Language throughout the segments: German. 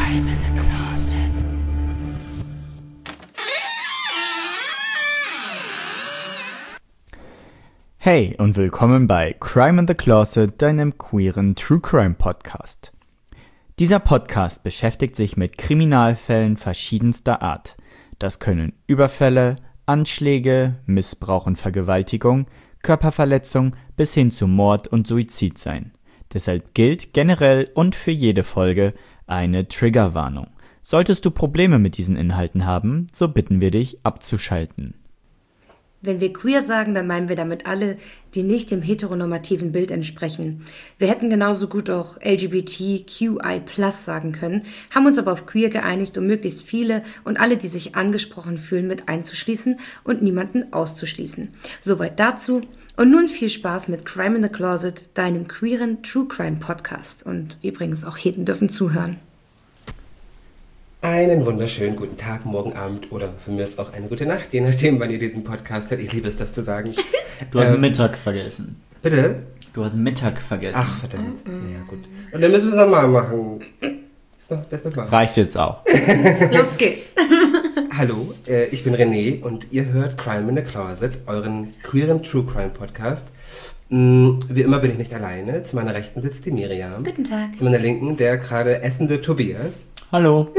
Crime in the Closet. Hey und willkommen bei Crime in the Closet, deinem queeren True Crime Podcast. Dieser Podcast beschäftigt sich mit Kriminalfällen verschiedenster Art. Das können Überfälle, Anschläge, Missbrauch und Vergewaltigung, Körperverletzung bis hin zu Mord und Suizid sein. Deshalb gilt generell und für jede Folge eine Triggerwarnung. Solltest du Probleme mit diesen Inhalten haben, so bitten wir dich abzuschalten. Wenn wir queer sagen, dann meinen wir damit alle, die nicht dem heteronormativen Bild entsprechen. Wir hätten genauso gut auch LGBTQI+ sagen können, haben uns aber auf queer geeinigt, um möglichst viele und alle, die sich angesprochen fühlen, mit einzuschließen und niemanden auszuschließen. Soweit dazu. Und nun viel Spaß mit Crime in the Closet, deinem queeren True Crime Podcast. Und übrigens auch Heten dürfen zuhören. Einen wunderschönen guten Tag, morgen Abend oder für mich ist auch eine gute Nacht, je nachdem, wann ihr diesen Podcast hört. Ich liebe es, das zu sagen. Du hast Mittag vergessen. Bitte? Du hast Mittag vergessen. Ach, verdammt. Ja, gut. Und dann müssen wir es nochmal machen. Das nochmal. Reicht jetzt auch. Los geht's. Hallo, ich bin René und ihr hört Crime in the Closet, euren queeren True Crime Podcast. Wie immer bin ich nicht alleine. Zu meiner Rechten sitzt die Miriam. Guten Tag. Zu meiner Linken der gerade essende Tobias. Hallo.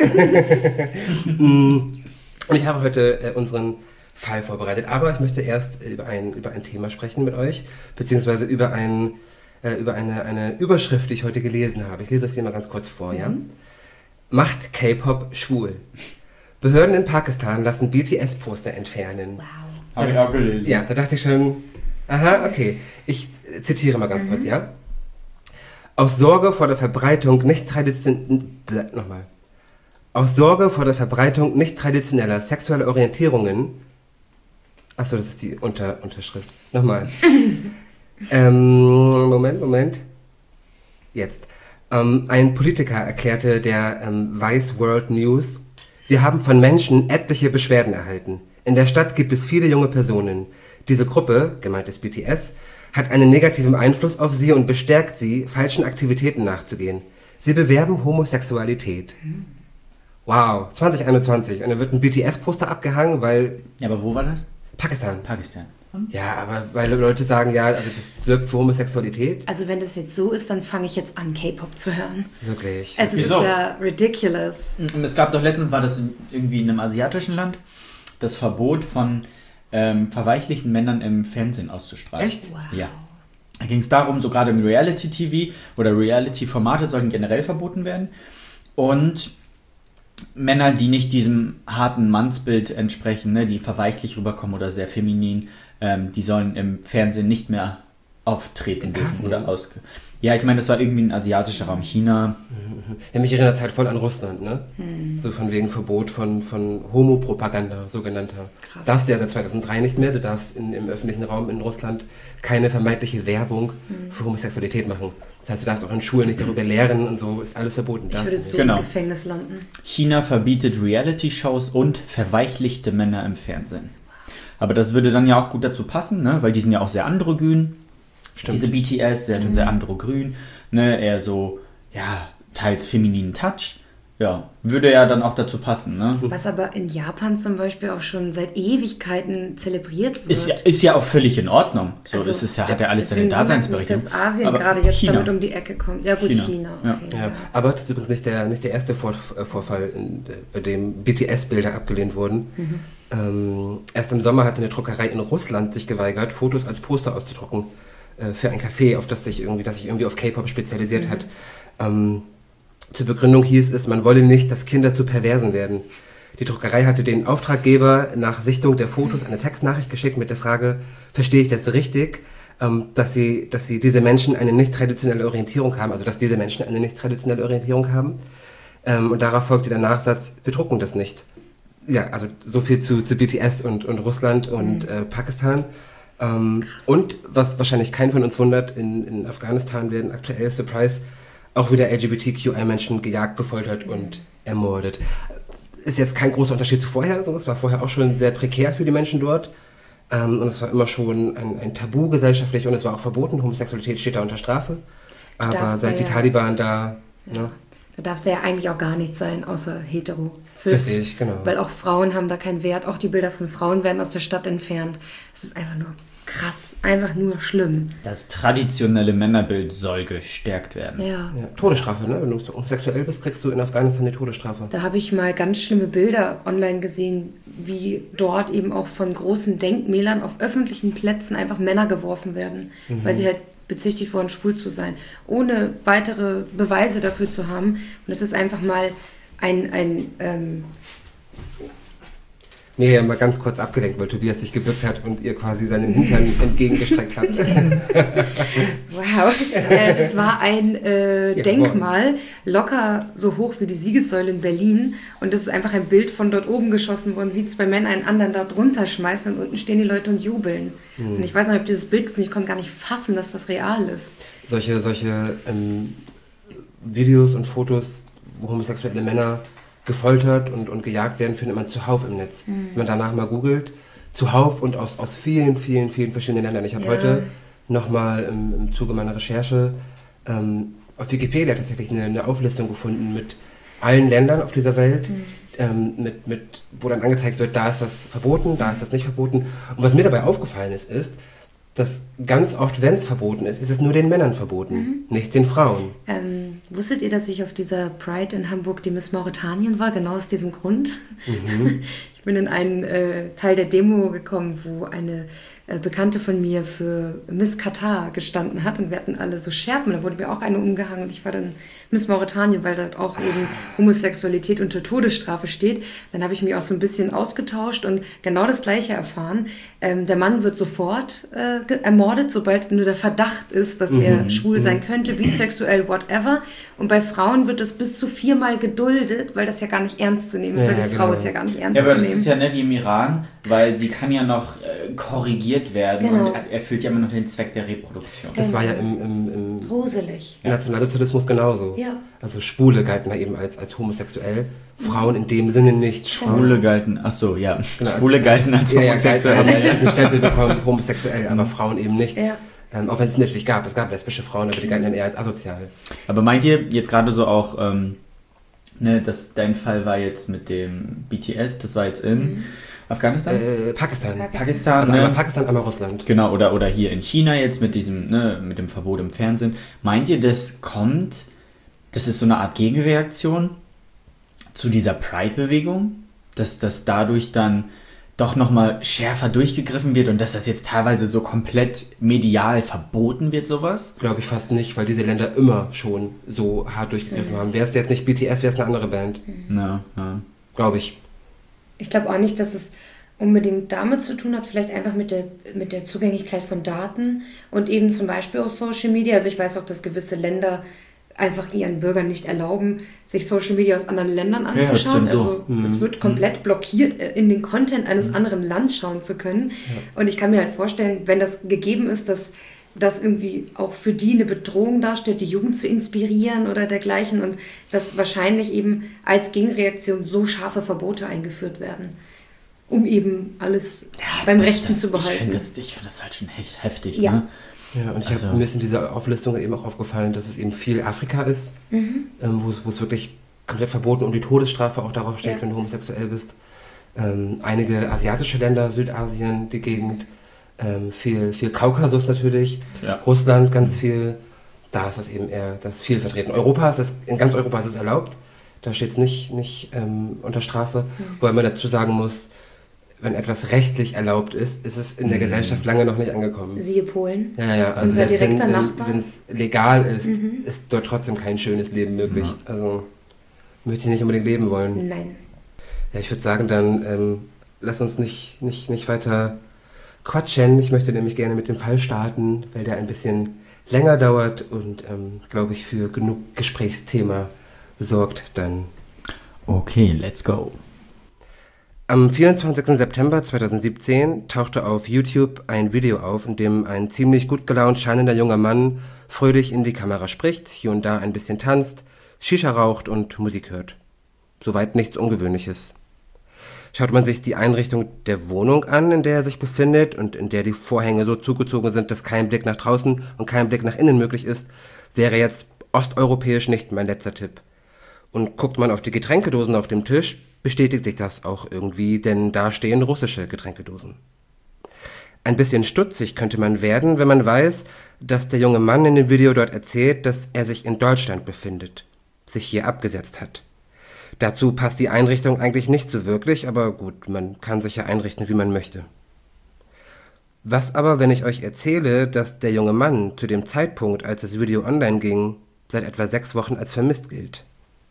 Und ich habe heute unseren Fall vorbereitet, aber ich möchte erst über ein Thema sprechen mit euch, beziehungsweise über eine Überschrift, die ich heute gelesen habe. Ich lese das hier mal ganz kurz vor, ja? Macht K-Pop schwul. Behörden in Pakistan lassen BTS-Poster entfernen. Wow. Habe ich auch gelesen. Ja, da dachte ich schon, aha, okay. Ich zitiere mal ganz kurz, ja? Aus Sorge vor der Verbreitung nicht traditioneller sexueller Orientierungen. Achso, das ist die Unterschrift. Nochmal. Moment. Jetzt. Ein Politiker erklärte der Vice World News: Wir haben von Menschen etliche Beschwerden erhalten. In der Stadt gibt es viele junge Personen. Diese Gruppe, gemeint ist BTS, hat einen negativen Einfluss auf sie und bestärkt sie, falschen Aktivitäten nachzugehen. Sie bewerben Homosexualität. Wow, 2021. Und dann wird ein BTS-Poster abgehangen, weil... Ja, aber wo war das? Pakistan. Ja, aber weil Leute sagen, ja, also das wirkt für Homosexualität. Also wenn das jetzt so ist, dann fange ich jetzt an, K-Pop zu hören. Wirklich. Also es ist Wieso? ja ridiculous. Und es gab doch letztens, war das irgendwie in einem asiatischen Land, das Verbot von verweichlichten Männern im Fernsehen auszustrahlen. Echt? Wow. Ja. Da ging es darum, so gerade im Reality-TV oder Reality-Formate sollten generell verboten werden. Und Männer, die nicht diesem harten Mannsbild entsprechen, ne, die verweichlich rüberkommen oder sehr feminin, die sollen im Fernsehen nicht mehr auftreten dürfen. Oder Ja, ich meine, das war irgendwie ein asiatischer Raum, China. Ja, mich erinnert es halt voll an Russland, ne? So von wegen Verbot von Homopropaganda, sogenannter. Krass. Darfst du ja seit 2003 nicht mehr. Du darfst im öffentlichen Raum in Russland keine vermeintliche Werbung für Homosexualität machen. Das heißt, du darfst auch in Schulen nicht darüber lehren und so, ist alles verboten. Ich Darfst würde du nicht. so Genau. im Gefängnis landen. China verbietet Reality-Shows und verweichlichte Männer im Fernsehen. Aber das würde dann ja auch gut dazu passen, ne? Weil die sind ja auch sehr androgyn. Stimmt. Diese BTS, sehr androgyn, ne? Eher so, ja, teils femininen Touch. Ja, würde ja dann auch dazu passen, ne? Was aber in Japan zum Beispiel auch schon seit Ewigkeiten zelebriert wird. Ist ja auch völlig in Ordnung. So, Also, das ist ja, hat ja alles seine deswegen wundert mich, Daseinsberechtigung. dass Asien Aber gerade jetzt China. damit um die Ecke kommt. Ja gut, China. Ja. Okay, Ja, aber das ist übrigens nicht der erste Vorfall, bei dem BTS-Bilder abgelehnt wurden. Erst im Sommer hatte eine Druckerei in Russland sich geweigert, Fotos als Poster auszudrucken für ein Café, das sich irgendwie auf K-Pop spezialisiert hat. Zur Begründung hieß es, man wolle nicht, dass Kinder zu Perversen werden. Die Druckerei hatte den Auftraggeber nach Sichtung der Fotos eine Textnachricht geschickt mit der Frage: Verstehe ich das richtig, dass diese Menschen eine nicht traditionelle Orientierung haben, also dass diese Menschen eine nicht traditionelle Orientierung haben. Und darauf folgte der Nachsatz: Wir drucken das nicht. Ja, also so viel zu BTS und Russland und Pakistan. Und was wahrscheinlich keinen von uns wundert, in Afghanistan werden aktuell, Surprise, auch wieder LGBTQI-Menschen gejagt, gefoltert und ermordet. Ist jetzt kein großer Unterschied zu vorher, so. Es war vorher auch schon sehr prekär für die Menschen dort. Und es war immer schon ein Tabu gesellschaftlich und es war auch verboten. Homosexualität steht da unter Strafe. Aber seit die Taliban da... Ja. Ne? Da darfst du ja eigentlich auch gar nicht sein, außer hetero, cis. Richtig, genau. Weil auch Frauen haben da keinen Wert. Auch die Bilder von Frauen werden aus der Stadt entfernt. Es ist einfach nur krass, einfach nur schlimm. Das traditionelle Männerbild soll gestärkt werden. Ja. Ja, Todesstrafe, ne? Wenn du homosexuell bist, kriegst du in Afghanistan die Todesstrafe. Da habe ich mal ganz schlimme Bilder online gesehen, wie dort eben auch von großen Denkmälern auf öffentlichen Plätzen einfach Männer geworfen werden, weil sie halt bezichtigt wurden, schwul zu sein, ohne weitere Beweise dafür zu haben. Und es ist einfach mal Mir ja mal ganz kurz abgelenkt, weil Tobias sich gebückt hat und ihr quasi seinen Hintern entgegengestreckt habt. Wow, das war ein Denkmal, locker so hoch wie die Siegessäule in Berlin. Und das ist einfach ein Bild von dort oben geschossen worden, wie zwei Männer einen anderen da drunter schmeißen und unten stehen die Leute und jubeln. Und ich weiß noch, ich habe dieses Bild gesehen, ich konnte gar nicht fassen, dass das real ist. Solche Videos und Fotos, wo homosexuelle Männer gefoltert und gejagt werden, findet man zuhauf im Netz. Wenn man danach mal googelt, zuhauf und aus vielen, vielen, vielen verschiedenen Ländern. Ich habe heute nochmal im Zuge meiner Recherche auf Wikipedia tatsächlich eine Auflistung gefunden mit allen Ländern auf dieser Welt, wo dann angezeigt wird, da ist das verboten, da ist das nicht verboten. Und was mir dabei aufgefallen ist, dass ganz oft, wenn es verboten ist, ist es nur den Männern verboten, nicht den Frauen. Wusstet ihr, dass ich auf dieser Pride in Hamburg die Miss Mauretanien war? Genau aus diesem Grund. Ich bin in einen Teil der Demo gekommen, wo eine Bekannte von mir für Miss Katar gestanden hat und wir hatten alle so Schärpen. Da wurde mir auch eine umgehangen und ich war dann Miss Mauretanien, weil dort auch eben Homosexualität unter Todesstrafe steht. Dann habe ich mich auch so ein bisschen ausgetauscht und genau das Gleiche erfahren. Der Mann wird sofort ermordet, sobald nur der Verdacht ist, dass er schwul sein könnte, bisexuell, whatever. Und bei Frauen wird es bis zu 4-mal geduldet, weil das ja gar nicht ernst zu nehmen ist, weil die Frau ist ja gar nicht ernst zu nehmen. Ja, aber das ist ja nicht wie im Iran, weil sie kann ja noch korrigiert werden und erfüllt ja immer noch den Zweck der Reproduktion. Das war ja im gruselig. Nationalsozialismus genauso. Ja. Also Schwule galten da eben als homosexuell, Frauen in dem Sinne nicht. Schwule galten, achso, ja. Genau, Schwule galten als homosexuell. Haben ja einen Stempel bekommen, homosexuell, aber Frauen eben nicht. Ja. Auch wenn es natürlich gab. Es gab lesbische Frauen, aber die galten dann eher als asozial. Aber meint ihr jetzt gerade so auch, dass dein Fall war jetzt mit dem BTS, das war jetzt in Afghanistan? Pakistan. Pakistan, Also einmal Pakistan, einmal Russland. Genau, oder hier in China jetzt mit diesem, mit dem Verbot im Fernsehen. Meint ihr, das ist so eine Art Gegenreaktion zu dieser Pride-Bewegung? Dass das dadurch dann doch nochmal schärfer durchgegriffen wird und dass das jetzt teilweise so komplett medial verboten wird, sowas? Glaube ich fast nicht, weil diese Länder immer schon so hart durchgegriffen haben. Wäre es jetzt nicht BTS, wäre es eine andere Band. Ja. Glaube ich. Ich glaube auch nicht, dass es unbedingt damit zu tun hat, vielleicht einfach mit der Zugänglichkeit von Daten und eben zum Beispiel auch Social Media. Also ich weiß auch, dass gewisse Länder einfach ihren Bürgern nicht erlauben, sich Social Media aus anderen Ländern anzuschauen. Ja, so. Also es wird komplett blockiert, in den Content eines anderen Landes schauen zu können. Ja. Und ich kann mir halt vorstellen, wenn das gegeben ist, dass das irgendwie auch für die eine Bedrohung darstellt, die Jugend zu inspirieren oder dergleichen und dass wahrscheinlich eben als Gegenreaktion so scharfe Verbote eingeführt werden, um eben alles beim Rechten zu behalten. Ich finde das halt schon echt heftig. Ja. Ne? Ja, und mir ist in dieser Auflistung eben auch aufgefallen, dass es eben viel Afrika ist, wo es wirklich komplett verboten und die Todesstrafe auch darauf steht, wenn du homosexuell bist. Einige asiatische Länder, Südasien, die Gegend, viel Kaukasus natürlich, Russland ganz viel. Da ist es eben eher das viel vertreten. In ganz Europa ist es erlaubt, da steht es nicht unter Strafe, wobei man dazu sagen muss, wenn etwas rechtlich erlaubt ist, ist es in der Gesellschaft lange noch nicht angekommen. Siehe Polen. Ja, also unser direkter Nachbar. Wenn es legal ist, ist dort trotzdem kein schönes Leben möglich. Ja. Also möchte ich nicht unbedingt leben wollen. Nein. Ja, ich würde sagen, dann lass uns nicht weiter quatschen. Ich möchte nämlich gerne mit dem Fall starten, weil der ein bisschen länger dauert und, glaube ich, für genug Gesprächsthema sorgt dann. Okay, let's go. Am 24. September 2017 tauchte auf YouTube ein Video auf, in dem ein ziemlich gut gelaunt scheinender junger Mann fröhlich in die Kamera spricht, hier und da ein bisschen tanzt, Shisha raucht und Musik hört. Soweit nichts Ungewöhnliches. Schaut man sich die Einrichtung der Wohnung an, in der er sich befindet und in der die Vorhänge so zugezogen sind, dass kein Blick nach draußen und kein Blick nach innen möglich ist, wäre jetzt osteuropäisch nicht mein letzter Tipp. Und guckt man auf die Getränkedosen auf dem Tisch, bestätigt sich das auch irgendwie, denn da stehen russische Getränkedosen. Ein bisschen stutzig könnte man werden, wenn man weiß, dass der junge Mann in dem Video dort erzählt, dass er sich in Deutschland befindet, sich hier abgesetzt hat. Dazu passt die Einrichtung eigentlich nicht so wirklich, aber gut, man kann sich ja einrichten, wie man möchte. Was aber, wenn ich euch erzähle, dass der junge Mann zu dem Zeitpunkt, als das Video online ging, seit etwa 6 Wochen als vermisst gilt?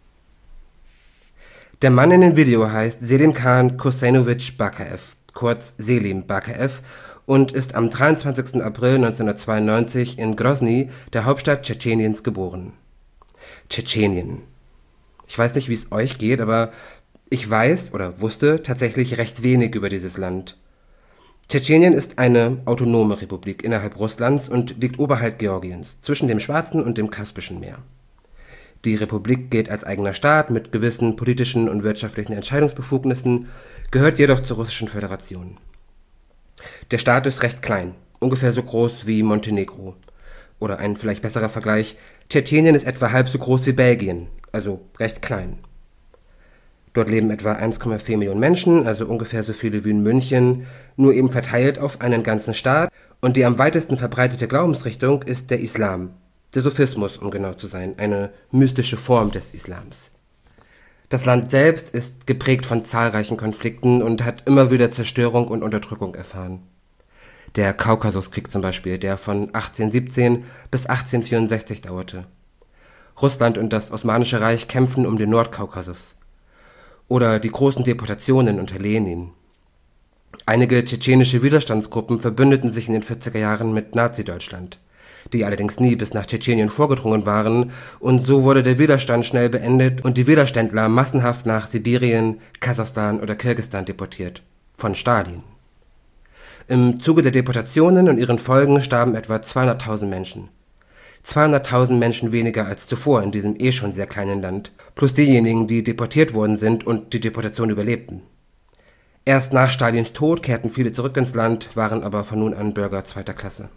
Der Mann in dem Video heißt Selimkhan Kosanovic Bakaev, kurz Selim Bakaev, und ist am 23. April 1992 in Grosny, der Hauptstadt Tschetscheniens, geboren. Tschetschenien. Ich weiß nicht, wie es euch geht, aber ich weiß oder wusste tatsächlich recht wenig über dieses Land. Tschetschenien ist eine autonome Republik innerhalb Russlands und liegt oberhalb Georgiens, zwischen dem Schwarzen und dem Kaspischen Meer. Die Republik gilt als eigener Staat mit gewissen politischen und wirtschaftlichen Entscheidungsbefugnissen, gehört jedoch zur Russischen Föderation. Der Staat ist recht klein, ungefähr so groß wie Montenegro. Oder ein vielleicht besserer Vergleich, Tschetschenien ist etwa halb so groß wie Belgien, also recht klein. Dort leben etwa 1,4 Millionen Menschen, also ungefähr so viele wie in München, nur eben verteilt auf einen ganzen Staat, und die am weitesten verbreitete Glaubensrichtung ist der Islam, der Sufismus, um genau zu sein, eine mystische Form des Islams. Das Land selbst ist geprägt von zahlreichen Konflikten und hat immer wieder Zerstörung und Unterdrückung erfahren. Der Kaukasuskrieg zum Beispiel, der von 1817 bis 1864 dauerte. Russland und das Osmanische Reich kämpfen um den Nordkaukasus. Oder die großen Deportationen unter Lenin. Einige tschetschenische Widerstandsgruppen verbündeten sich in den 40er Jahren mit Nazi-Deutschland, die allerdings nie bis nach Tschetschenien vorgedrungen waren, und so wurde der Widerstand schnell beendet und die Widerständler massenhaft nach Sibirien, Kasachstan oder Kirgisistan deportiert. Von Stalin. Im Zuge der Deportationen und ihren Folgen starben etwa 200.000 Menschen. 200.000 Menschen weniger als zuvor in diesem schon sehr kleinen Land, plus diejenigen, die deportiert worden sind und die Deportation überlebten. Erst nach Stalins Tod kehrten viele zurück ins Land, waren aber von nun an Bürger zweiter Klasse.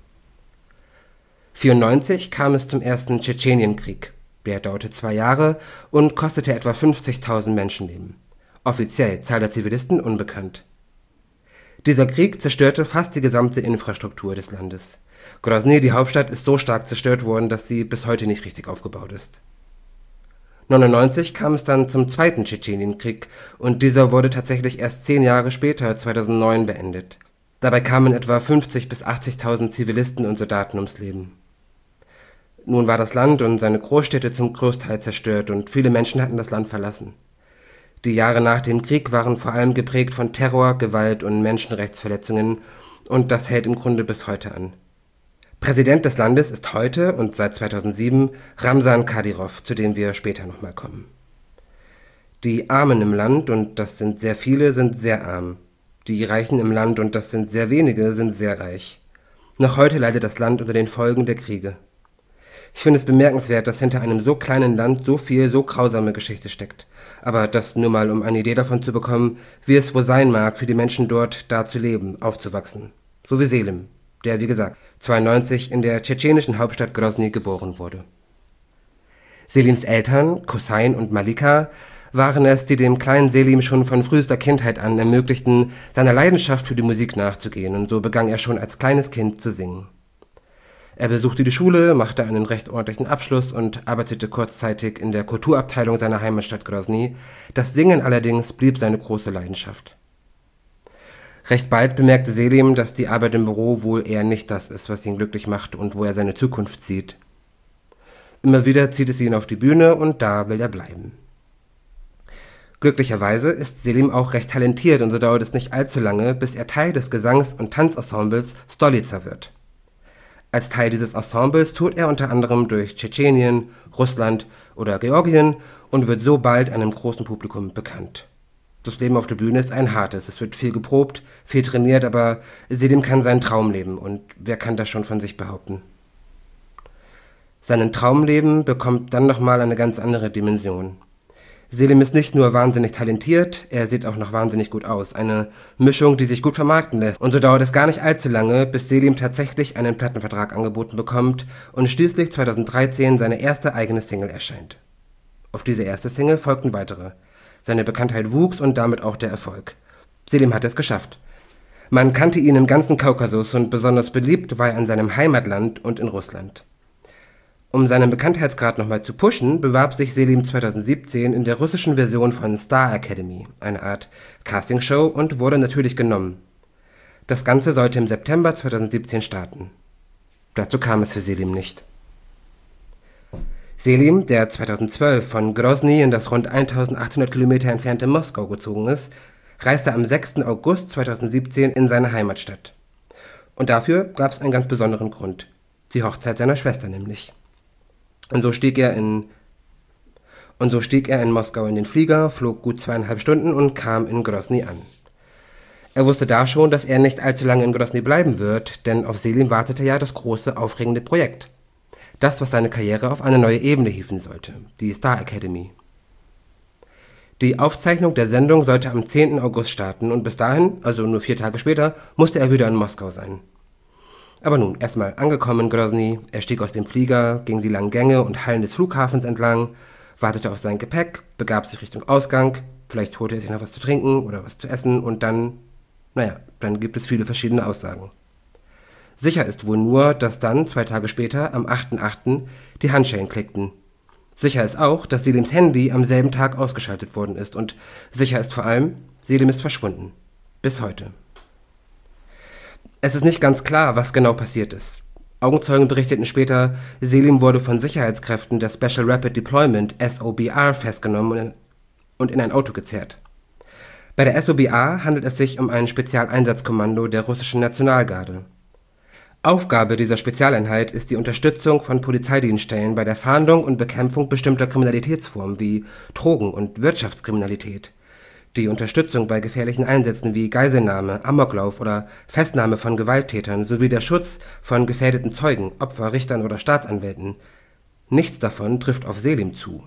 1994 kam es zum ersten Tschetschenienkrieg. Der dauerte 2 Jahre und kostete etwa 50.000 Menschenleben. Offiziell Zahl der Zivilisten unbekannt. Dieser Krieg zerstörte fast die gesamte Infrastruktur des Landes. Grosny, die Hauptstadt, ist so stark zerstört worden, dass sie bis heute nicht richtig aufgebaut ist. 1999 kam es dann zum zweiten Tschetschenienkrieg und dieser wurde tatsächlich erst 10 Jahre später, 2009, beendet. Dabei kamen etwa 50.000 bis 80.000 Zivilisten und Soldaten ums Leben. Nun war das Land und seine Großstädte zum Großteil zerstört und viele Menschen hatten das Land verlassen. Die Jahre nach dem Krieg waren vor allem geprägt von Terror, Gewalt und Menschenrechtsverletzungen und das hält im Grunde bis heute an. Präsident des Landes ist heute und seit 2007 Ramsan Kadyrov, zu dem wir später nochmal kommen. Die Armen im Land, und das sind sehr viele, sind sehr arm. Die Reichen im Land, und das sind sehr wenige, sind sehr reich. Noch heute leidet das Land unter den Folgen der Kriege. Ich finde es bemerkenswert, dass hinter einem so kleinen Land so viel, so grausame Geschichte steckt. Aber das nur mal, um eine Idee davon zu bekommen, wie es wohl sein mag, für die Menschen dort da zu leben, aufzuwachsen. So wie Selim, der, wie gesagt, 1992 in der tschetschenischen Hauptstadt Grosny geboren wurde. Selims Eltern, Kosain und Malika, waren es, die dem kleinen Selim schon von frühester Kindheit an ermöglichten, seiner Leidenschaft für die Musik nachzugehen, und so begann er schon als kleines Kind zu singen. Er besuchte die Schule, machte einen recht ordentlichen Abschluss und arbeitete kurzzeitig in der Kulturabteilung seiner Heimatstadt Grosny. Das Singen allerdings blieb seine große Leidenschaft. Recht bald bemerkte Selim, dass die Arbeit im Büro wohl eher nicht das ist, was ihn glücklich macht und wo er seine Zukunft sieht. Immer wieder zieht es ihn auf die Bühne und da will er bleiben. Glücklicherweise ist Selim auch recht talentiert und so dauert es nicht allzu lange, bis er Teil des Gesangs- und Tanzensembles Stolica wird. Als Teil dieses Ensembles tourt er unter anderem durch Tschetschenien, Russland oder Georgien und wird so bald einem großen Publikum bekannt. Das Leben auf der Bühne ist ein hartes, es wird viel geprobt, viel trainiert, aber Selim kann seinen Traum leben und wer kann das schon von sich behaupten? Seinen Traumleben bekommt dann nochmal eine ganz andere Dimension. Selim ist nicht nur wahnsinnig talentiert, er sieht auch noch wahnsinnig gut aus. Eine Mischung, die sich gut vermarkten lässt. Und so dauert es gar nicht allzu lange, bis Selim tatsächlich einen Plattenvertrag angeboten bekommt und schließlich 2013 seine erste eigene Single erscheint. Auf diese erste Single folgten weitere. Seine Bekanntheit wuchs und damit auch der Erfolg. Selim hat es geschafft. Man kannte ihn im ganzen Kaukasus und besonders beliebt war er in seinem Heimatland und in Russland. Um seinen Bekanntheitsgrad nochmal zu pushen, bewarb sich Selim 2017 in der russischen Version von Star Academy, eine Art Castingshow, und wurde natürlich genommen. Das Ganze sollte im September 2017 starten. Dazu kam es für Selim nicht. Selim, der 2012 von Grozny in das rund 1800 Kilometer entfernte Moskau gezogen ist, reiste am 6. August 2017 in seine Heimatstadt. Und dafür gab es einen ganz besonderen Grund. Die Hochzeit seiner Schwester nämlich. Und so stieg er in Moskau in den Flieger, flog gut 2,5 Stunden und kam in Grozny an. Er wusste da schon, dass er nicht allzu lange in Grozny bleiben wird, denn auf Selim wartete ja das große, aufregende Projekt. Das, was seine Karriere auf eine neue Ebene hieven sollte, die Star Academy. Die Aufzeichnung der Sendung sollte am 10. August starten und bis dahin, also nur 4 Tage später, musste er wieder in Moskau sein. Aber nun, erstmal angekommen in Grozny, er stieg aus dem Flieger, ging die langen Gänge und Hallen des Flughafens entlang, wartete auf sein Gepäck, begab sich Richtung Ausgang, vielleicht holte er sich noch was zu trinken oder was zu essen und dann gibt es viele verschiedene Aussagen. Sicher ist wohl nur, dass dann, 2 Tage später, am 8.8., die Handschellen klickten. Sicher ist auch, dass Selims Handy am selben Tag ausgeschaltet worden ist und sicher ist vor allem, Selim ist verschwunden. Bis heute. Es ist nicht ganz klar, was genau passiert ist. Augenzeugen berichteten später, Selim wurde von Sicherheitskräften der Special Rapid Deployment SOBR festgenommen und in ein Auto gezerrt. Bei der SOBR handelt es sich um ein Spezialeinsatzkommando der russischen Nationalgarde. Aufgabe dieser Spezialeinheit ist die Unterstützung von Polizeidienststellen bei der Fahndung und Bekämpfung bestimmter Kriminalitätsformen wie Drogen- und Wirtschaftskriminalität, die Unterstützung bei gefährlichen Einsätzen wie Geiselnahme, Amoklauf oder Festnahme von Gewalttätern sowie der Schutz von gefährdeten Zeugen, Opfer, Richtern oder Staatsanwälten. Nichts davon trifft auf Selim zu.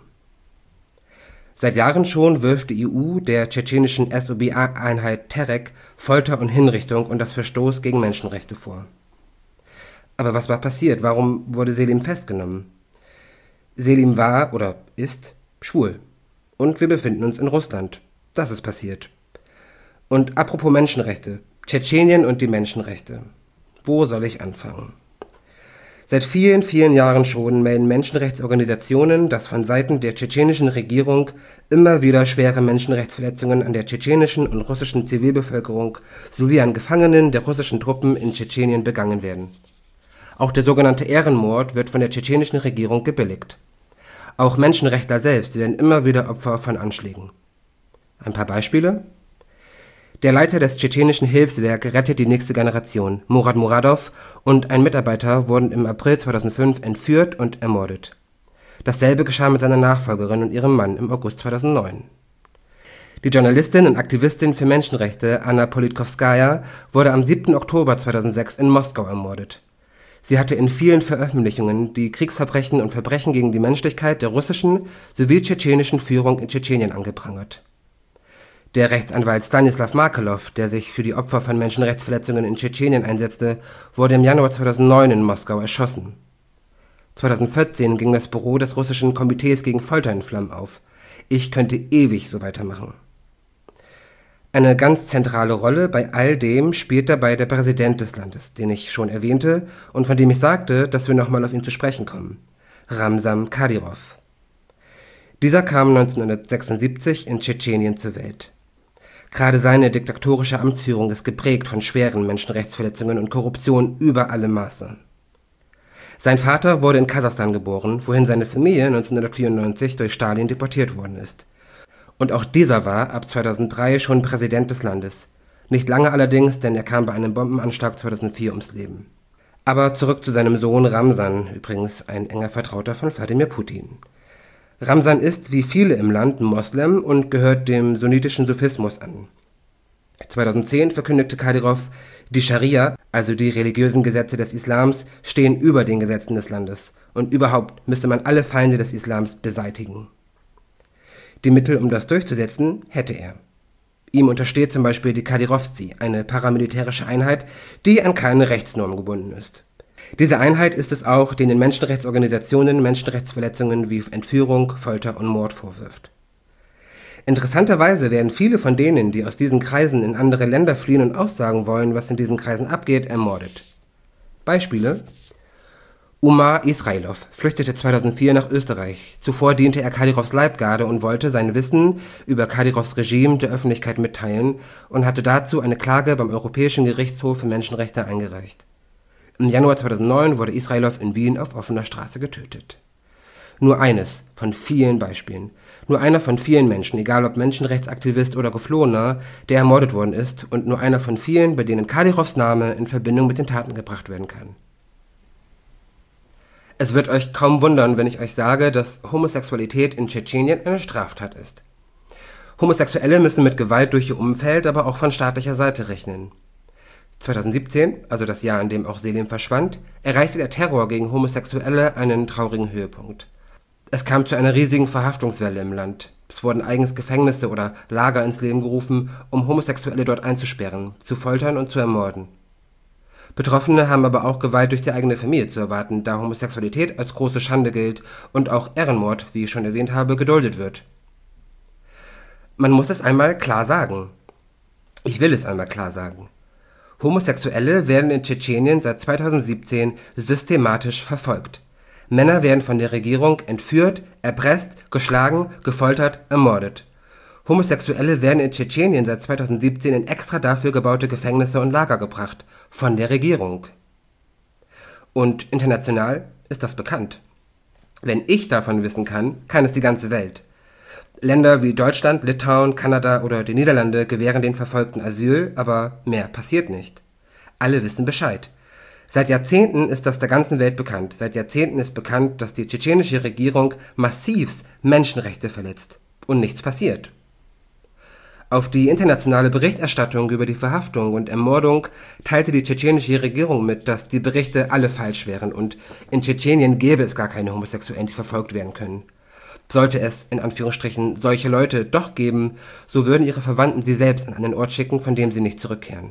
Seit Jahren schon wirft die EU der tschetschenischen SOBR-Einheit Terek Folter und Hinrichtung und das Verstoß gegen Menschenrechte vor. Aber was war passiert? Warum wurde Selim festgenommen? Selim war oder ist schwul. Und wir befinden uns in Russland. Das ist passiert. Und apropos Menschenrechte, Tschetschenien und die Menschenrechte. Wo soll ich anfangen? Seit vielen, vielen Jahren schon melden Menschenrechtsorganisationen, dass von Seiten der tschetschenischen Regierung immer wieder schwere Menschenrechtsverletzungen an der tschetschenischen und russischen Zivilbevölkerung sowie an Gefangenen der russischen Truppen in Tschetschenien begangen werden. Auch der sogenannte Ehrenmord wird von der tschetschenischen Regierung gebilligt. Auch Menschenrechtler selbst werden immer wieder Opfer von Anschlägen. Ein paar Beispiele? Der Leiter des tschetschenischen Hilfswerks Rettet die nächste Generation, Murat Muradov, und ein Mitarbeiter wurden im April 2005 entführt und ermordet. Dasselbe geschah mit seiner Nachfolgerin und ihrem Mann im August 2009. Die Journalistin und Aktivistin für Menschenrechte Anna Politkovskaja wurde am 7. Oktober 2006 in Moskau ermordet. Sie hatte in vielen Veröffentlichungen die Kriegsverbrechen und Verbrechen gegen die Menschlichkeit der russischen sowie tschetschenischen Führung in Tschetschenien angeprangert. Der Rechtsanwalt Stanislav Markelov, der sich für die Opfer von Menschenrechtsverletzungen in Tschetschenien einsetzte, wurde im Januar 2009 in Moskau erschossen. 2014 ging das Büro des russischen Komitees gegen Folter in Flammen auf. Ich könnte ewig so weitermachen. Eine ganz zentrale Rolle bei all dem spielt dabei der Präsident des Landes, den ich schon erwähnte und von dem ich sagte, dass wir nochmal auf ihn zu sprechen kommen. Ramzan Kadyrov. Dieser kam 1976 in Tschetschenien zur Welt. Gerade seine diktatorische Amtsführung ist geprägt von schweren Menschenrechtsverletzungen und Korruption über alle Maße. Sein Vater wurde in Kasachstan geboren, wohin seine Familie 1994 durch Stalin deportiert worden ist. Und auch dieser war ab 2003 schon Präsident des Landes. Nicht lange allerdings, denn er kam bei einem Bombenanschlag 2004 ums Leben. Aber zurück zu seinem Sohn Ramzan, übrigens ein enger Vertrauter von Wladimir Putin. Ramzan ist, wie viele im Land, Moslem und gehört dem sunnitischen Sufismus an. 2010 verkündete Kadyrov, die Scharia, also die religiösen Gesetze des Islams, stehen über den Gesetzen des Landes und überhaupt müsse man alle Feinde des Islams beseitigen. Die Mittel, um das durchzusetzen, hätte er. Ihm untersteht zum Beispiel die Kadyrovtsi, eine paramilitärische Einheit, die an keine Rechtsnorm gebunden ist. Diese Einheit ist es auch, die den Menschenrechtsorganisationen Menschenrechtsverletzungen wie Entführung, Folter und Mord vorwirft. Interessanterweise werden viele von denen, die aus diesen Kreisen in andere Länder fliehen und aussagen wollen, was in diesen Kreisen abgeht, ermordet. Beispiele: Umar Israilov flüchtete 2004 nach Österreich. Zuvor diente er Kadyrovs Leibgarde und wollte sein Wissen über Kadyrovs Regime der Öffentlichkeit mitteilen und hatte dazu eine Klage beim Europäischen Gerichtshof für Menschenrechte eingereicht. Im Januar 2009 wurde Israilov in Wien auf offener Straße getötet. Nur eines von vielen Beispielen. Nur einer von vielen Menschen, egal ob Menschenrechtsaktivist oder Geflohener, der ermordet worden ist, und nur einer von vielen, bei denen Kadyrovs Name in Verbindung mit den Taten gebracht werden kann. Es wird euch kaum wundern, wenn ich euch sage, dass Homosexualität in Tschetschenien eine Straftat ist. Homosexuelle müssen mit Gewalt durch ihr Umfeld, aber auch von staatlicher Seite rechnen. 2017, also das Jahr, in dem auch Selim verschwand, erreichte der Terror gegen Homosexuelle einen traurigen Höhepunkt. Es kam zu einer riesigen Verhaftungswelle im Land. Es wurden eigens Gefängnisse oder Lager ins Leben gerufen, um Homosexuelle dort einzusperren, zu foltern und zu ermorden. Betroffene haben aber auch Gewalt durch die eigene Familie zu erwarten, da Homosexualität als große Schande gilt und auch Ehrenmord, wie ich schon erwähnt habe, geduldet wird. Man muss es einmal klar sagen. Ich will es einmal klar sagen. Homosexuelle werden in Tschetschenien seit 2017 systematisch verfolgt. Männer werden von der Regierung entführt, erpresst, geschlagen, gefoltert, ermordet. Homosexuelle werden in Tschetschenien seit 2017 in extra dafür gebaute Gefängnisse und Lager gebracht, von der Regierung. Und international ist das bekannt. Wenn ich davon wissen kann, kann es die ganze Welt. Länder wie Deutschland, Litauen, Kanada oder die Niederlande gewähren den Verfolgten Asyl, aber mehr passiert nicht. Alle wissen Bescheid. Seit Jahrzehnten ist das der ganzen Welt bekannt. Seit Jahrzehnten ist bekannt, dass die tschetschenische Regierung massivst Menschenrechte verletzt. Und nichts passiert. Auf die internationale Berichterstattung über die Verhaftung und Ermordung teilte die tschetschenische Regierung mit, dass die Berichte alle falsch wären und in Tschetschenien gäbe es gar keine Homosexuellen, die verfolgt werden können. Sollte es, in Anführungsstrichen, solche Leute doch geben, so würden ihre Verwandten sie selbst an einen Ort schicken, von dem sie nicht zurückkehren.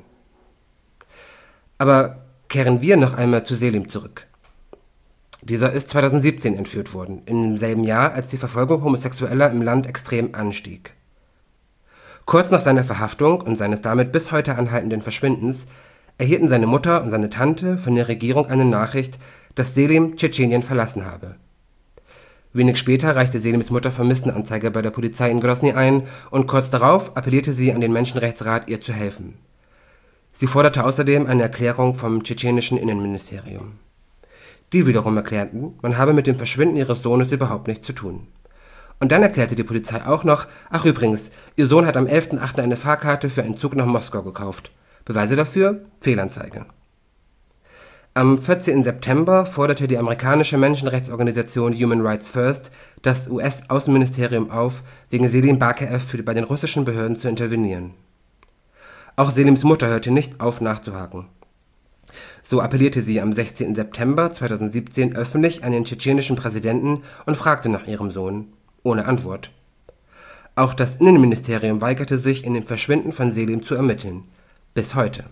Aber kehren wir noch einmal zu Selim zurück. Dieser ist 2017 entführt worden, in demselben Jahr, als die Verfolgung Homosexueller im Land extrem anstieg. Kurz nach seiner Verhaftung und seines damit bis heute anhaltenden Verschwindens erhielten seine Mutter und seine Tante von der Regierung eine Nachricht, dass Selim Tschetschenien verlassen habe. Wenig später reichte Selims Mutter Vermisstenanzeige bei der Polizei in Grosny ein und kurz darauf appellierte sie an den Menschenrechtsrat, ihr zu helfen. Sie forderte außerdem eine Erklärung vom tschetschenischen Innenministerium. Die wiederum erklärten, man habe mit dem Verschwinden ihres Sohnes überhaupt nichts zu tun. Und dann erklärte die Polizei auch noch, ach übrigens, ihr Sohn hat am 11.8. eine Fahrkarte für einen Zug nach Moskau gekauft. Beweise dafür? Fehlanzeige. Am 14. September forderte die amerikanische Menschenrechtsorganisation Human Rights First das US-Außenministerium auf, wegen Selim Bakeev bei den russischen Behörden zu intervenieren. Auch Selims Mutter hörte nicht auf, nachzuhaken. So appellierte sie am 16. September 2017 öffentlich an den tschetschenischen Präsidenten und fragte nach ihrem Sohn. Ohne Antwort. Auch das Innenministerium weigerte sich, in dem Verschwinden von Selim zu ermitteln. Bis heute.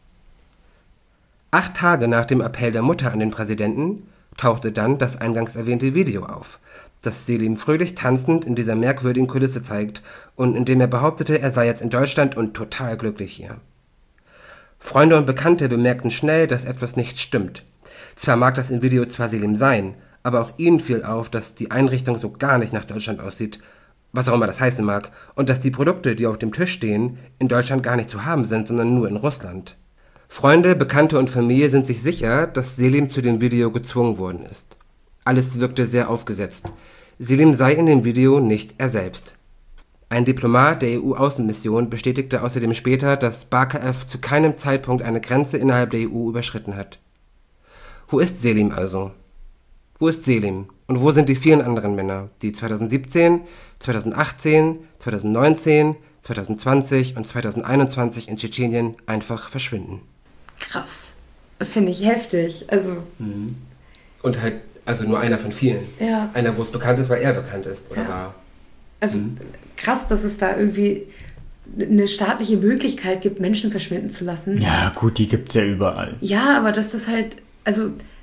8 Tage nach dem Appell der Mutter an den Präsidenten tauchte dann das eingangs erwähnte Video auf, das Selim fröhlich tanzend in dieser merkwürdigen Kulisse zeigt und in dem er behauptete, er sei jetzt in Deutschland und total glücklich hier. Freunde und Bekannte bemerkten schnell, dass etwas nicht stimmt. Zwar mag das im Video zwar Selim sein, aber auch ihnen fiel auf, dass die Einrichtung so gar nicht nach Deutschland aussieht, was auch immer das heißen mag, und dass die Produkte, die auf dem Tisch stehen, in Deutschland gar nicht zu haben sind, sondern nur in Russland. Freunde, Bekannte und Familie sind sich sicher, dass Selim zu dem Video gezwungen worden ist. Alles wirkte sehr aufgesetzt. Selim sei in dem Video nicht er selbst. Ein Diplomat der EU-Außenmission bestätigte außerdem später, dass Bakeev zu keinem Zeitpunkt eine Grenze innerhalb der EU überschritten hat. Wo ist Selim also? Wo ist Selim? Und wo sind die vielen anderen Männer, die 2017, 2018, 2019, 2020 und 2021 in Tschetschenien einfach verschwinden? Krass. Finde ich heftig. Also. Und halt, also nur einer von vielen. Ja. Einer, wo es bekannt ist, weil er bekannt ist, oder war. Also krass, dass es da irgendwie eine staatliche Möglichkeit gibt, Menschen verschwinden zu lassen. Ja, gut, die gibt's ja überall. Ja, aber dass das halt, also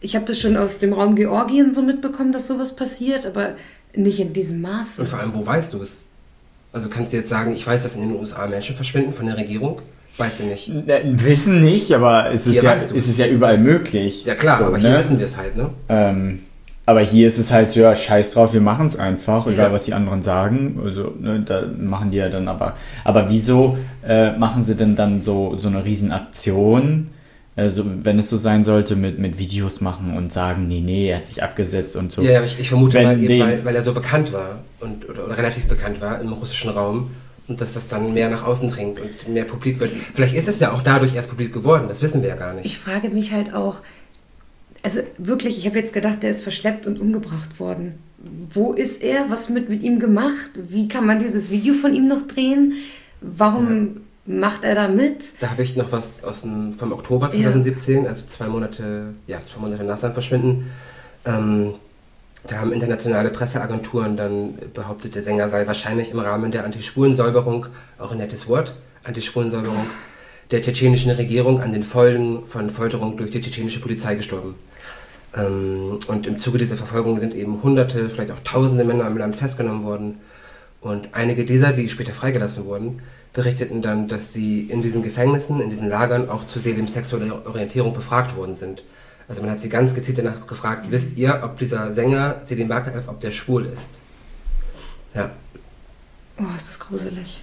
Ich habe das schon aus dem Raum Georgien so mitbekommen, dass sowas passiert, aber nicht in diesem Maße. Und vor allem, wo weißt du es? Also kannst du jetzt sagen, ich weiß, dass in den USA Menschen verschwinden von der Regierung? Weißt du nicht. Wissen nicht, aber es ist, es ist ja überall möglich. Ja klar, so, aber hier wissen wir es halt, ne? Aber hier ist es halt so, ja, scheiß drauf, wir machen es einfach, egal was die anderen sagen. Also, ne, da machen die ja dann aber wieso machen sie denn dann so eine Riesenaktion? Also, wenn es so sein sollte, mit Videos machen und sagen, nee, er hat sich abgesetzt und so. Ja, ich vermute mal eben, weil er so bekannt war oder relativ bekannt war im russischen Raum und dass das dann mehr nach außen dringt und mehr publik wird. Vielleicht ist es ja auch dadurch erst publik geworden, das wissen wir ja gar nicht. Ich frage mich halt auch, also wirklich, ich habe jetzt gedacht, der ist verschleppt und umgebracht worden. Wo ist er? Was mit ihm gemacht? Wie kann man dieses Video von ihm noch drehen? Warum macht er da mit? Da habe ich noch was vom Oktober 2017, also 2 Monate nach seinem Verschwinden. Da haben internationale Presseagenturen dann behauptet, der Sänger sei wahrscheinlich im Rahmen der Antispurensäuberung, auch ein nettes Wort, Antispurensäuberung, der tschetschenischen Regierung an den Folgen von Folterung durch die tschetschenische Polizei gestorben. Krass. Und im Zuge dieser Verfolgung sind eben Hunderte, vielleicht auch Tausende Männer im Land festgenommen worden. Und einige dieser, die später freigelassen wurden, berichteten dann, dass sie in diesen Gefängnissen, in diesen Lagern auch zu Selim sexueller Orientierung befragt worden sind. Also man hat sie ganz gezielt danach gefragt, wisst ihr, ob dieser Sänger Selim Bakaev, ob der schwul ist? Ja. Oh, ist das gruselig.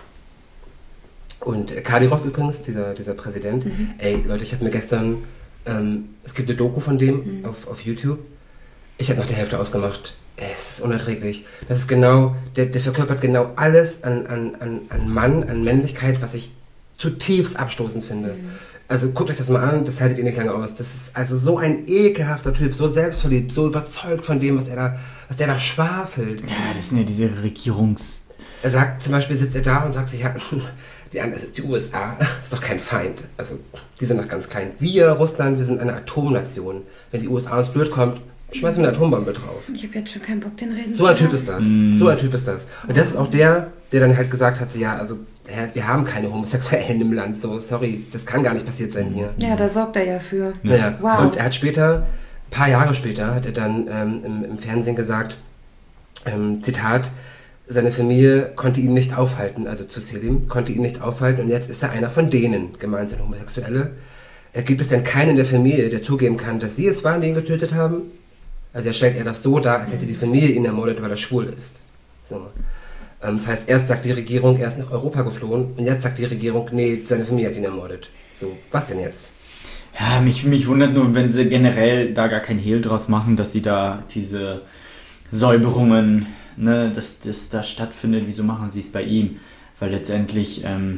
Und Kadyrov übrigens, dieser Präsident, ey Leute, ich habe mir gestern, es gibt eine Doku von dem auf YouTube, ich habe noch die Hälfte ausgemacht. Ey, es ist unerträglich. Das ist genau, der verkörpert genau alles an Männlichkeit, was ich zutiefst abstoßend finde. Also guckt euch das mal an, das haltet ihr nicht lange aus. Das ist also so ein ekelhafter Typ, so selbstverliebt, so überzeugt von dem, was der da schwafelt. Ja, das sind ja diese Er sagt, zum Beispiel sitzt er da und sagt sich, ja, die USA ist doch kein Feind. Also, die sind noch ganz klein. Wir, Russland, wir sind eine Atomnation. Wenn die USA uns blöd kommt, schmeißen wir eine Atombombe drauf. Ich habe jetzt schon keinen Bock, den reden So ein Typ ist das. So ein Typ ist das. Und das ist auch der dann halt gesagt hat, so, ja, also, wir haben keine Homosexuellen im Land. So, sorry, das kann gar nicht passiert sein hier. Ja, da sorgt er ja für. Naja, wow. Und er hat später, ein paar Jahre später, hat er dann im Fernsehen gesagt, Zitat, seine Familie konnte ihn nicht aufhalten, also zu Selim, konnte ihn nicht aufhalten und jetzt ist er einer von denen, gemeint sind Homosexuelle. Gibt es denn keinen in der Familie, der zugeben kann, dass sie es waren, die ihn getötet haben? Also er stellt das so dar, als hätte die Familie ihn ermordet, weil er schwul ist. So. Das heißt, erst sagt die Regierung, er ist nach Europa geflohen und jetzt sagt die Regierung, nee, seine Familie hat ihn ermordet. So, was denn jetzt? Ja, mich wundert nur, wenn sie generell da gar kein Hehl draus machen, dass sie da diese Säuberungen, ne, dass das da stattfindet, wieso machen sie es bei ihm? Weil letztendlich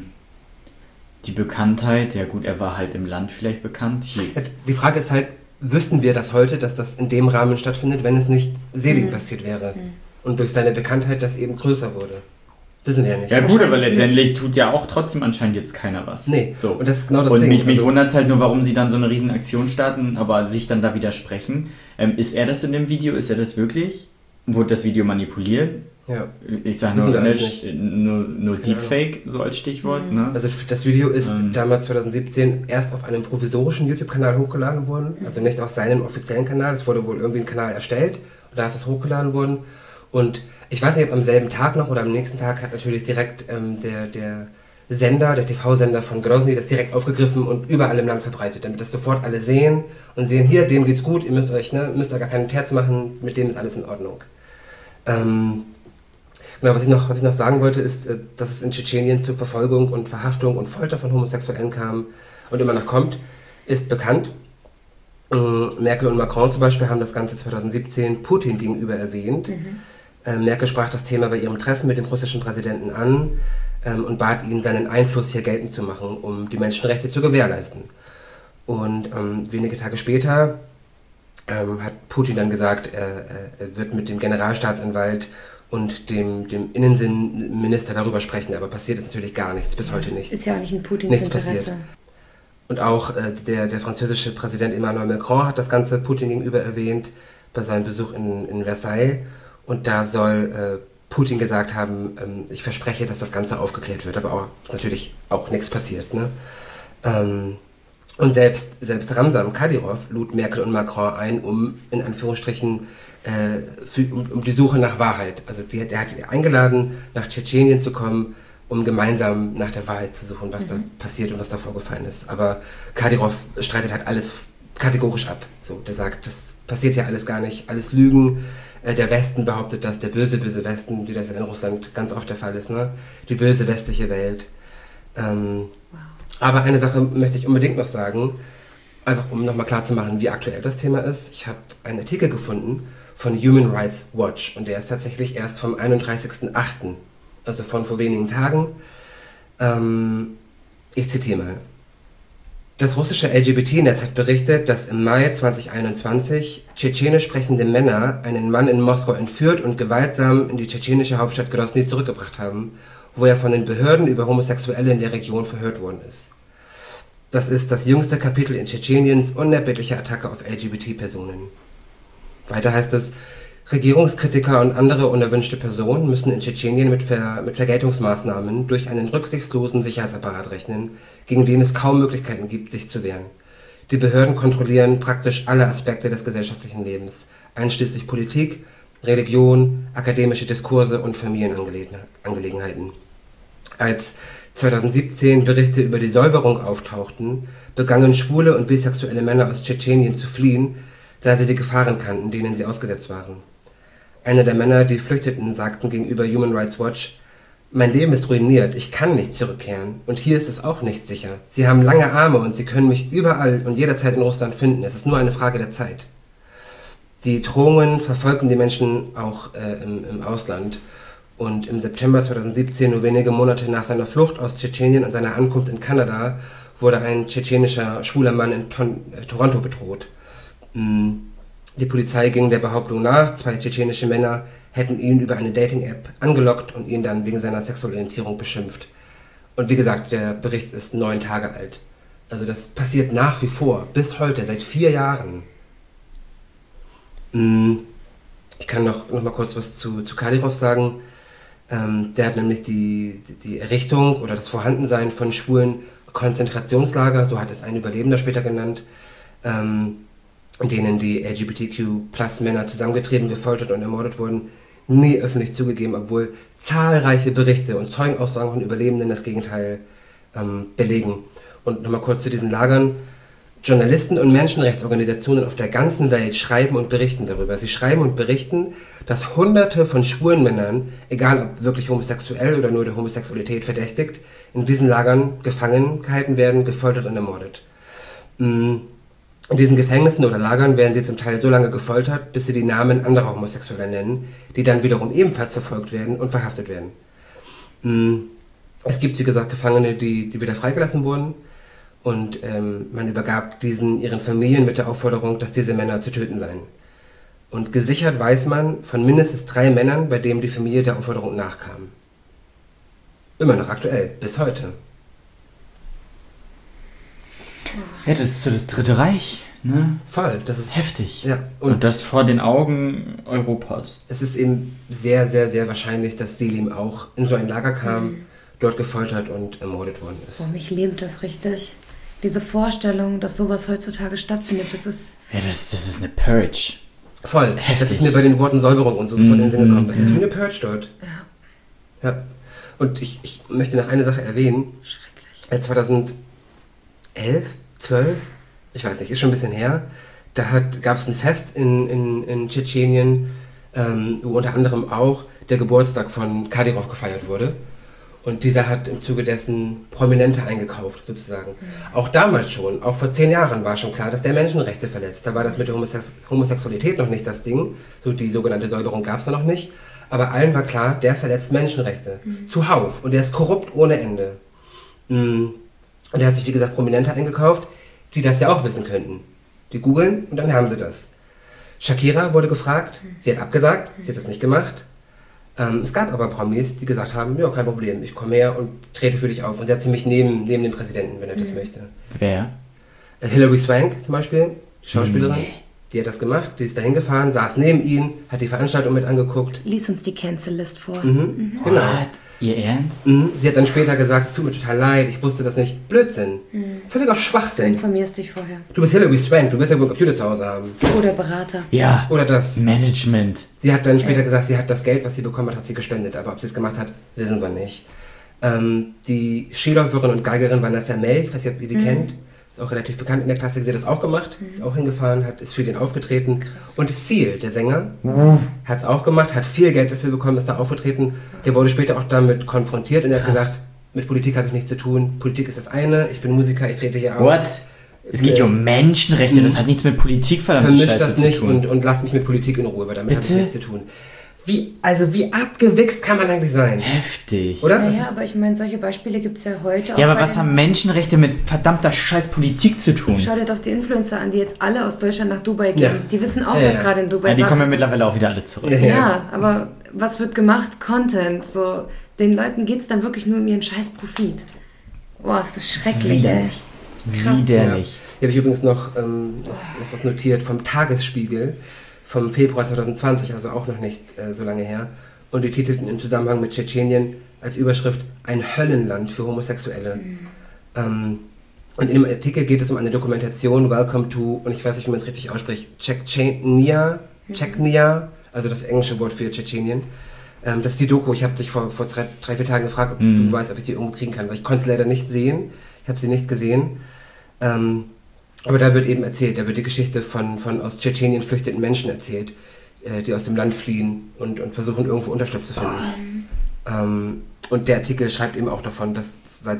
die Bekanntheit, ja gut, er war halt im Land vielleicht bekannt. Hier. Die Frage ist halt, wüssten wir das heute, dass das in dem Rahmen stattfindet, wenn es nicht Selim passiert wäre? Und durch seine Bekanntheit das eben größer wurde. Wissen wir ja nicht. Ja gut, aber letztendlich tut ja auch trotzdem anscheinend jetzt keiner was. Nee, so. Und das ist genau das und Ding. Mich wundert es halt nur, warum sie dann so eine riesen Aktion starten, aber sich dann da widersprechen. Ist er das in dem Video? Ist er das wirklich? Wurde das Video manipuliert? Ja. Ich sage nur Deepfake, so als Stichwort. Ne? Also das Video ist damals 2017 erst auf einem provisorischen YouTube-Kanal hochgeladen worden, also nicht auf seinem offiziellen Kanal. Es wurde wohl irgendwie ein Kanal erstellt und da ist es hochgeladen worden. Und ich weiß nicht, ob am selben Tag noch oder am nächsten Tag hat natürlich direkt der TV-Sender von Grozny das direkt aufgegriffen und überall im Land verbreitet, damit das sofort alle sehen und sehen, hier, dem geht's gut, ihr müsst da gar keinen Terz machen, mit dem ist alles in Ordnung. Genau, was ich noch sagen wollte, ist, dass es in Tschetschenien zu Verfolgung und Verhaftung und Folter von Homosexuellen kam und immer noch kommt, ist bekannt. Merkel und Macron zum Beispiel haben das Ganze 2017 Putin gegenüber erwähnt. Merkel sprach das Thema bei ihrem Treffen mit dem russischen Präsidenten an und bat ihn, seinen Einfluss hier geltend zu machen, um die Menschenrechte zu gewährleisten. Und wenige Tage später hat Putin dann gesagt, er wird mit dem Generalstaatsanwalt und dem Innenminister darüber sprechen, aber passiert ist natürlich gar nichts, bis heute nichts. Ist ja auch nicht in Putins Interesse. Passiert. Und auch der französische Präsident Emmanuel Macron hat das Ganze Putin gegenüber erwähnt, bei seinem Besuch in Versailles. Und da soll Putin gesagt haben, ich verspreche, dass das Ganze aufgeklärt wird, aber auch natürlich auch nichts passiert. Ne? Und selbst Ramzan Kadyrov lud Merkel und Macron ein, um in Anführungsstrichen um die Suche nach Wahrheit. Also er hat die eingeladen, nach Tschetschenien zu kommen, um gemeinsam nach der Wahrheit zu suchen, was da passiert und was da vorgefallen ist. Aber Kadyrov streitet halt alles kategorisch ab. So, der sagt, das passiert ja alles gar nicht, alles Lügen. Der Westen behauptet das, der böse Westen, wie das ja in Russland ganz oft der Fall ist, ne? Die böse westliche Welt. Aber eine Sache möchte ich unbedingt noch sagen, einfach um nochmal klarzumachen, wie aktuell das Thema ist. Ich habe einen Artikel gefunden von Human Rights Watch und der ist tatsächlich erst vom 31.08., also von vor wenigen Tagen. Ich zitiere mal. Das russische LGBT-Netz hat berichtet, dass im Mai 2021 tschetschenisch sprechende Männer einen Mann in Moskau entführt und gewaltsam in die tschetschenische Hauptstadt Grosny zurückgebracht haben, wo er von den Behörden über Homosexuelle in der Region verhört worden ist. Das ist das jüngste Kapitel in Tschetscheniens unerbittliche Attacke auf LGBT-Personen. Weiter heißt es, Regierungskritiker und andere unerwünschte Personen müssen in Tschetschenien mit Vergeltungsmaßnahmen durch einen rücksichtslosen Sicherheitsapparat rechnen, gegen den es kaum Möglichkeiten gibt, sich zu wehren. Die Behörden kontrollieren praktisch alle Aspekte des gesellschaftlichen Lebens, einschließlich Politik, Religion, akademische Diskurse und Familienangelegenheiten. Als 2017 Berichte über die Säuberung auftauchten, begannen schwule und bisexuelle Männer aus Tschetschenien zu fliehen, da sie die Gefahren kannten, denen sie ausgesetzt waren. Einer der Männer, die flüchteten, sagten gegenüber Human Rights Watch, mein Leben ist ruiniert, ich kann nicht zurückkehren und hier ist es auch nicht sicher. Sie haben lange Arme und sie können mich überall und jederzeit in Russland finden, es ist nur eine Frage der Zeit. Die Drohungen verfolgten die Menschen auch im Ausland und im September 2017, nur wenige Monate nach seiner Flucht aus Tschetschenien und seiner Ankunft in Kanada, wurde ein tschetschenischer schwuler Mann in Toronto bedroht. Die Polizei ging der Behauptung nach, 2 tschetschenische Männer hätten ihn über eine Dating-App angelockt und ihn dann wegen seiner Sexualorientierung beschimpft. Und wie gesagt, der Bericht ist 9 Tage alt. Also das passiert nach wie vor, bis heute, seit 4 Jahren. Ich kann noch mal kurz was zu Kadyrov sagen. Der hat nämlich die Errichtung oder das Vorhandensein von schwulen Konzentrationslager, so hat es ein Überlebender später genannt, in denen die LGBTQ-Plus-Männer zusammengetrieben, gefoltert und ermordet wurden, nie öffentlich zugegeben, obwohl zahlreiche Berichte und Zeugenaussagen von Überlebenden das Gegenteil belegen. Und nochmal kurz zu diesen Lagern. Journalisten und Menschenrechtsorganisationen auf der ganzen Welt schreiben und berichten darüber. Sie schreiben und berichten, dass Hunderte von schwulen Männern, egal ob wirklich homosexuell oder nur der Homosexualität verdächtigt, in diesen Lagern gefangen gehalten werden, gefoltert und ermordet. In diesen Gefängnissen oder Lagern werden sie zum Teil so lange gefoltert, bis sie die Namen anderer Homosexueller nennen, die dann wiederum ebenfalls verfolgt werden und verhaftet werden. Es gibt, wie gesagt, Gefangene, die wieder freigelassen wurden und man übergab diesen ihren Familien mit der Aufforderung, dass diese Männer zu töten seien. Und gesichert weiß man von mindestens 3 Männern, bei denen die Familie der Aufforderung nachkam. Immer noch aktuell, bis heute. Ja, das ist so das Dritte Reich, ne? Voll, das ist heftig. Ja, und das vor den Augen Europas. Es ist eben sehr, sehr, sehr wahrscheinlich, dass Selim auch in so ein Lager kam, dort gefoltert und ermordet worden ist. Boah, mich lähmt das richtig. Diese Vorstellung, dass sowas heutzutage stattfindet, das ist... Ja, das ist eine Purge. Voll. Heftig. Das ist mir bei den Worten Säuberung und so sofort in den Sinn gekommen. Das ist wie eine Purge dort. Ja. Und ich möchte noch eine Sache erwähnen. Schrecklich. 2011, 12, ich weiß nicht, ist schon ein bisschen her, da gab es ein Fest in Tschetschenien, wo unter anderem auch der Geburtstag von Kadyrov gefeiert wurde. Und dieser hat im Zuge dessen Prominente eingekauft, sozusagen. Auch damals schon, auch vor 10 Jahren war schon klar, dass der Menschenrechte verletzt. Da war das mit der Homosexualität noch nicht das Ding. So die sogenannte Säuberung gab es da noch nicht. Aber allen war klar, der verletzt Menschenrechte. Zuhauf. Und der ist korrupt ohne Ende. Und er hat sich, wie gesagt, Prominente eingekauft, die das ja auch wissen könnten. Die googeln und dann haben sie das. Shakira wurde gefragt, sie hat abgesagt, sie hat das nicht gemacht. Es gab aber Promis, die gesagt haben, ja, kein Problem, ich komme her und trete für dich auf und setze mich neben den Präsidenten, wenn er das möchte. Wer? Hilary Swank zum Beispiel, die Schauspielerin, die hat das gemacht, die ist dahin gefahren, saß neben ihm, hat die Veranstaltung mit angeguckt. Lies uns die Cancel-List vor. Genau. What? Ihr Ernst? Sie hat dann später gesagt, es tut mir total leid, ich wusste das nicht. Blödsinn. Völliger Du Schwachsinn. informierst dich vorher. Du bist Hilary Swank, du wirst ja wohl einen Computer zu Hause haben. Oder Berater. Ja. Oder das. Management. Sie hat dann später gesagt, sie hat das Geld, was sie bekommen hat, hat sie gespendet. Aber ob sie es gemacht hat, wissen wir nicht. Die Skiläuferin und Geigerin Vanessa Mel, ich weiß nicht, ob ihr die kennt, ist auch relativ bekannt in der Klassik. Sie hat das auch gemacht, ist auch hingefahren, ist für den aufgetreten. Und Seal, der Sänger, hat es auch gemacht, hat viel Geld dafür bekommen, ist da aufgetreten. Der wurde später auch damit konfrontiert und er hat gesagt, mit Politik habe ich nichts zu tun. Politik ist das eine, ich bin Musiker, ich trete hier auf. What? Es geht hier um Menschenrechte, das hat nichts mit Politik verdammte Vermischt Scheiße das nicht zu tun. und lass mich mit Politik in Ruhe, weil damit habe ich Bitte? nichts zu tun. Wie abgewichst kann man eigentlich sein? Heftig. Oder? Das Naja, ist- aber ich meine, solche Beispiele gibt es ja heute auch. Ja, aber bei was den- haben Menschenrechte mit verdammter scheiß Politik zu tun? Schau dir doch die Influencer an, die jetzt alle aus Deutschland nach Dubai gehen. Ja. Die wissen auch, Ja, was ja. gerade in Dubai Ja, die Sache kommen ja ist. mittlerweile auch wieder alle zurück. Ja. Ja, aber was wird gemacht? Content. So, den Leuten geht es dann wirklich nur um ihren scheiß Profit. Boah, ist das schrecklich, ey. Widerlich. Krass. Widerlich. Hier habe ich übrigens noch was notiert vom Tagesspiegel vom Februar 2020, also auch noch nicht so lange her. Und die titelten im Zusammenhang mit Tschetschenien als Überschrift ein Höllenland für Homosexuelle. Und in dem Artikel geht es um eine Dokumentation, Welcome to, und ich weiß nicht, wie man es richtig ausspricht, Tschetschenia, also das englische Wort für Tschetschenien. Das ist die Doku, ich habe dich vor 3-4 Tagen gefragt, ob du weißt, ob ich die irgendwo kriegen kann, weil ich konnte es leider nicht sehen. Ich habe sie nicht gesehen. Aber da wird eben erzählt, da wird die Geschichte von aus Tschetschenien flüchtenden Menschen erzählt, die aus dem Land fliehen und versuchen irgendwo Unterschlupf zu finden. Und der Artikel schreibt eben auch davon, dass seit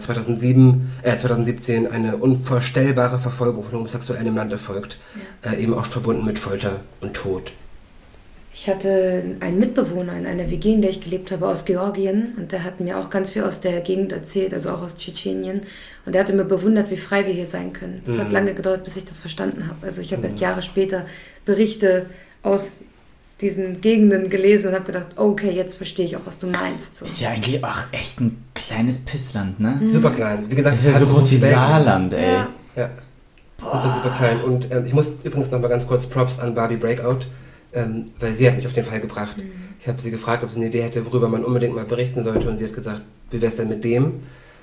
2017 eine unvorstellbare Verfolgung von Homosexuellen im Land erfolgt, eben oft verbunden mit Folter und Tod. Ich hatte einen Mitbewohner in einer WG, in der ich gelebt habe, aus Georgien. Und der hat mir auch ganz viel aus der Gegend erzählt, also auch aus Tschetschenien. Und der hatte mir bewundert, wie frei wir hier sein können. Das hat lange gedauert, bis ich das verstanden habe. Also ich habe erst Jahre später Berichte aus diesen Gegenden gelesen und habe gedacht, okay, jetzt verstehe ich auch, was du meinst. So. Ist ja eigentlich auch echt ein kleines Pissland, ne? Super klein. Wie gesagt, Das ist ja es so hat groß wie Welt. Saarland, ey. Ja. Ja, super klein. Und ich muss übrigens noch mal ganz kurz Props an Barbie Breakout, weil sie hat mich auf den Fall gebracht. Ich habe sie gefragt, ob sie eine Idee hätte, worüber man unbedingt mal berichten sollte, und sie hat gesagt, wie wäre es denn mit dem?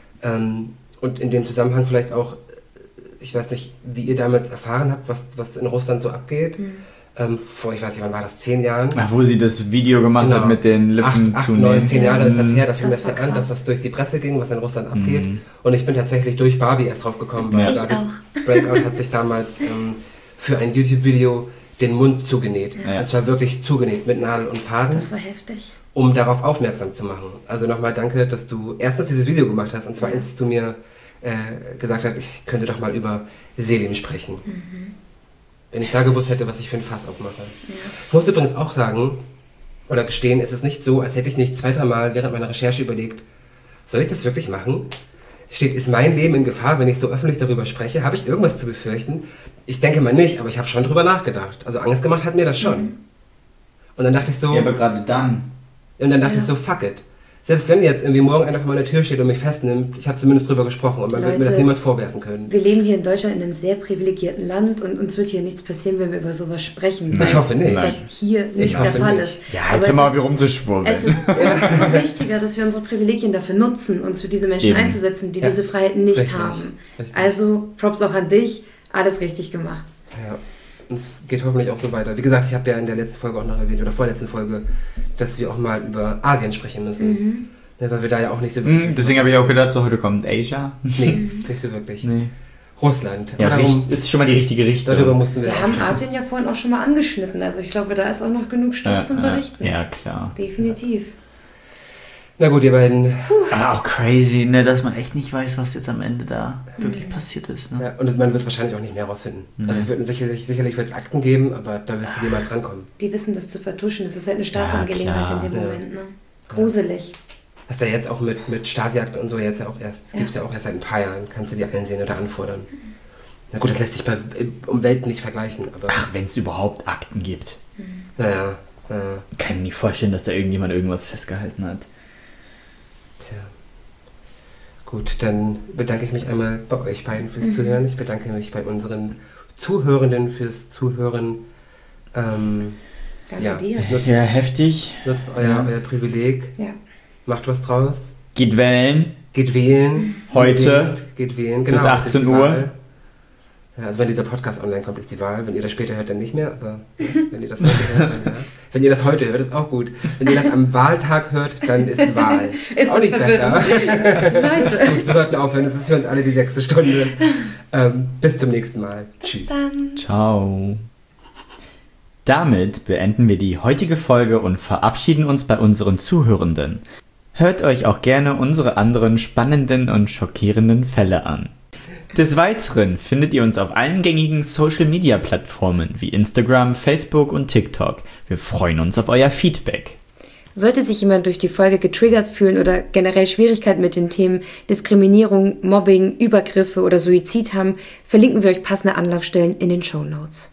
Und in dem Zusammenhang vielleicht auch, ich weiß nicht, wie ihr damals erfahren habt, was in Russland so abgeht. Vor, ich weiß nicht, wann war das, 10 Jahren? Ach, wo sie das Video gemacht hat mit den Lippen 8, zu 9, nehmen. 10 Jahre ist das her, da fing Das das war ja an, dass krass. das durch die Presse ging, was in Russland abgeht. Und ich bin tatsächlich durch Barbie erst drauf gekommen, weil Ich Barbie auch. Breakout hat sich damals für ein YouTube-Video den Mund zugenäht. Ja. Und zwar wirklich zugenäht, mit Nadel und Faden, Das war heftig. um darauf aufmerksam zu machen. Also nochmal danke, dass du erstens dieses Video gemacht hast und zweitens, dass du mir gesagt hast, ich könnte doch mal über Selim sprechen. Wenn ich da gewusst hätte, was ich für ein Fass aufmache. Ich muss übrigens auch sagen, oder gestehen, es ist nicht so, als hätte ich nicht 2-3 Mal während meiner Recherche überlegt, soll ich das wirklich machen? Ist mein Leben in Gefahr, wenn ich so öffentlich darüber spreche? Habe ich irgendwas zu befürchten? Ich denke mal nicht, aber ich habe schon drüber nachgedacht. Also Angst gemacht hat mir das schon. Und dann dachte ich so, Ja, aber gerade dann. und dann dachte ich so, fuck it. Selbst wenn jetzt irgendwie morgen einer vor meiner Tür steht und mich festnimmt, ich habe zumindest drüber gesprochen und man wird mir das Leute, niemals vorwerfen können. Wir leben hier in Deutschland in einem sehr privilegierten Land und uns wird hier nichts passieren, wenn wir über sowas sprechen. Ich hoffe nicht. Das hier nicht Ich der hoffe Fall nicht. ist. Ja, Aber jetzt es hör mal, ist- wie rumzuschwurbeln. Es ist umso wichtiger, dass wir unsere Privilegien dafür nutzen, uns für diese Menschen Eben. einzusetzen, die Ja. diese Freiheiten nicht Richtig. haben. Richtig. Also Props auch an dich, alles richtig gemacht. Ja, und es geht hoffentlich auch so weiter. Wie gesagt, ich habe ja in der letzten Folge auch noch erwähnt, oder vorletzten Folge, dass wir auch mal über Asien sprechen müssen. Ja, weil wir da ja auch nicht so wirklich... Deswegen habe ich auch gedacht, so heute kommt Asia. Nee, nicht so wirklich. Nee. Russland. Ja, Aber darum, ist schon mal die richtige Richtung. darüber mussten wir Wir auch haben sprechen. Asien ja vorhin auch schon mal angeschnitten, also ich glaube, da ist auch noch genug Stoff zum Berichten. Ja, klar. Definitiv. Na gut, ihr beiden. Aber auch crazy, ne, dass man echt nicht weiß, was jetzt am Ende da wirklich passiert ist. Ne? Ja, und man wird wahrscheinlich auch nicht mehr rausfinden. Also es wird sicherlich wird es Akten geben, aber da wirst du niemals rankommen. Die wissen das zu vertuschen, das ist halt eine Staatsangelegenheit klar. in dem Ja. Moment. Ne? Gruselig. Das ist ja jetzt auch mit Stasi-Akten und so jetzt ja auch erst, Ja. gibt es ja auch erst seit ein paar Jahren, kannst du die einsehen oder anfordern. Na gut, das lässt sich bei Welten nicht vergleichen, aber Ach, wenn es überhaupt Akten gibt. naja, Kann ich mir nicht vorstellen, dass da irgendjemand irgendwas festgehalten hat. tja. Gut, dann bedanke ich mich einmal bei euch beiden fürs Zuhören. Ich bedanke mich bei unseren Zuhörenden fürs Zuhören. Danke Ja, dir. nutzt, Ja, heftig. nutzt euer Privileg, Ja. macht was draus. Geht wählen. Geht wählen. Heute geht wählen. bis 18 Uhr. Ja, also wenn dieser Podcast online kommt, ist die Wahl. Wenn ihr das später hört, dann nicht mehr. Aber wenn ihr das heute hört, dann ja. Wenn ihr das heute hört, ist auch gut. Wenn ihr das am Wahltag hört, dann ist Wahl. Ist auch das nicht besser. Leute. Gut, wir sollten aufhören. Es ist für uns alle die 6. Stunde. Bis zum nächsten Mal. Tschüss. Dann. Ciao. Damit beenden wir die heutige Folge und verabschieden uns bei unseren Zuhörenden. Hört euch auch gerne unsere anderen spannenden und schockierenden Fälle an. Des Weiteren findet ihr uns auf allen gängigen Social-Media-Plattformen wie Instagram, Facebook und TikTok. Wir freuen uns auf euer Feedback. Sollte sich jemand durch die Folge getriggert fühlen oder generell Schwierigkeiten mit den Themen Diskriminierung, Mobbing, Übergriffe oder Suizid haben, verlinken wir euch passende Anlaufstellen in den Shownotes.